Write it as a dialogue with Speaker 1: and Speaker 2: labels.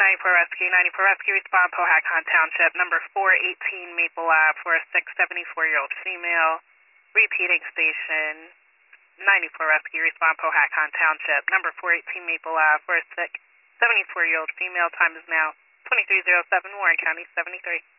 Speaker 1: 94 Rescue, respond Powhatan Township, number 418 Maple Ave for a sick 74-year-old female. Repeating station, 94 Rescue, respond Powhatan Township, number 418 Maple Ave for a sick 74-year-old female. Time is now 23:07, Warren County 73.